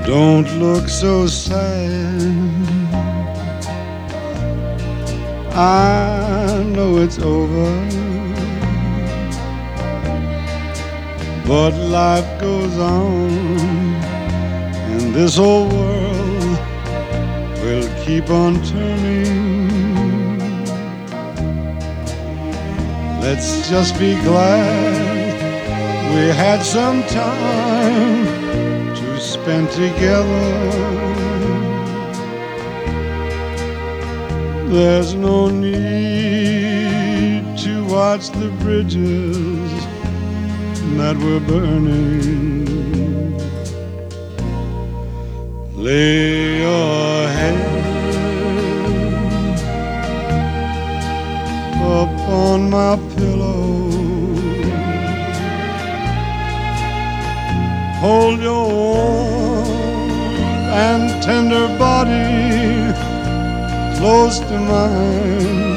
Don't look so sad. I know it's over, but life goes on, and this whole world will keep on turning. Let's just be glad we had some time to spend together. There's no need to watch the bridges that were burning. Lay your head upon my pillow. Hold your warm and tender body close to mine.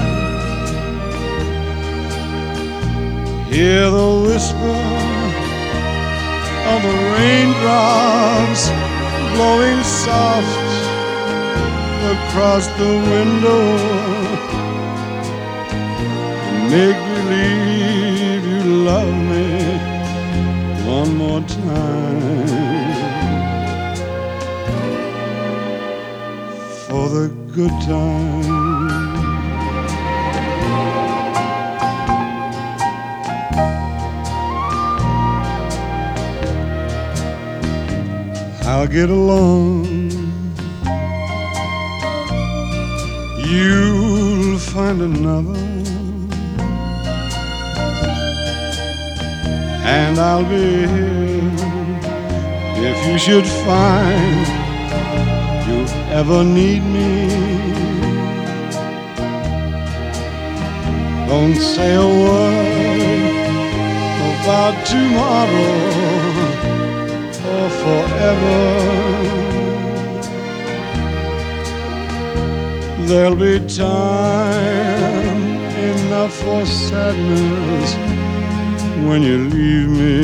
Hear the whisper of the raindrops blowing soft across the window. Make believe you love me one more time, for the good time. I'll get along, you'll find another, and I'll be here if you should find you ever need me. Don't say a word about tomorrow or forever. There'll be time enough for sadness when you leave me.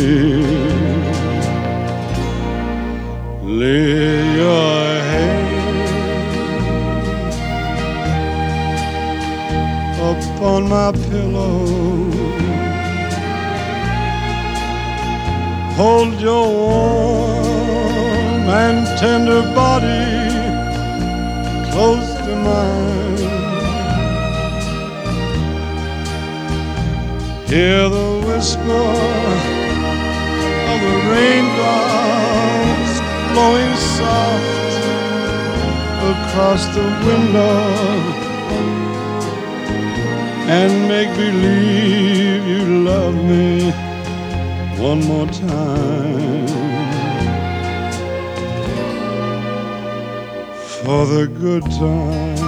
Lay your head upon my pillow. Hold your warm and tender body close to mine. Hear the whisper of the raindrops blowing soft across the window, and make believe you love me one more time, for the good time.